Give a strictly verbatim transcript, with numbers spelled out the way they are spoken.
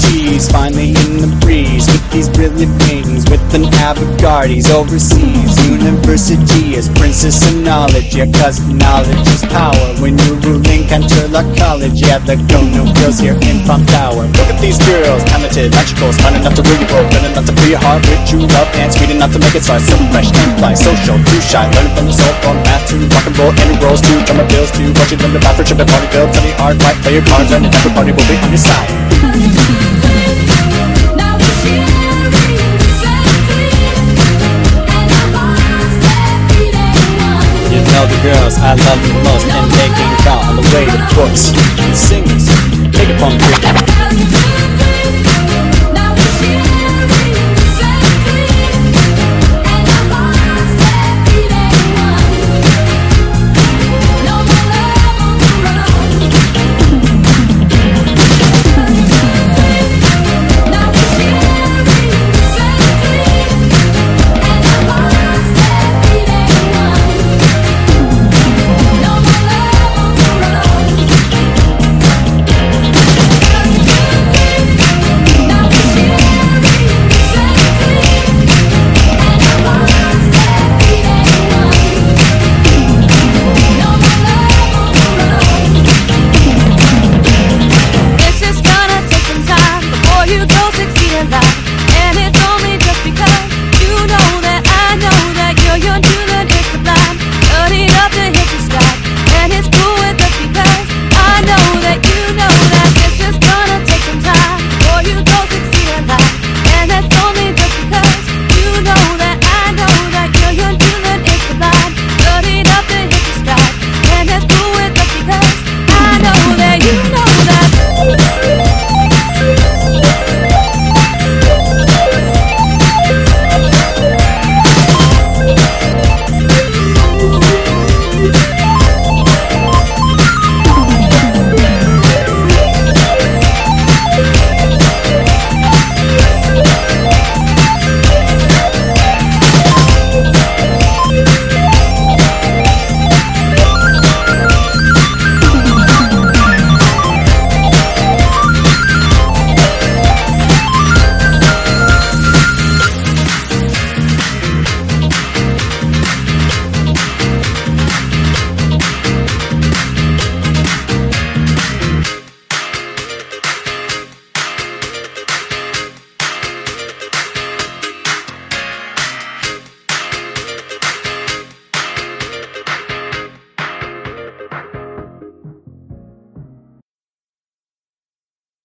G's finally in the breeze with these brilliant wings, with an avant-garde overseas. University is princess of knowledge, yeah, cause knowledge is power. When you're ruling Canterlot College, yeah, the go-no girls here in Palm Tower. Look at these girls, talented, magical, smart enough to rule your world, good enough to fill your heart with true love, and sweet enough to make it start. So fresh and fly, social, too shy, learning from the soul, from math to rock and roll, any roles to drummer bills to watching them the bathroom, tripping party bill, study hard, fight, play your cards, and everybody will be on your side. You know the girls I love the most, and they came out on the way to books. Singers, take it from me.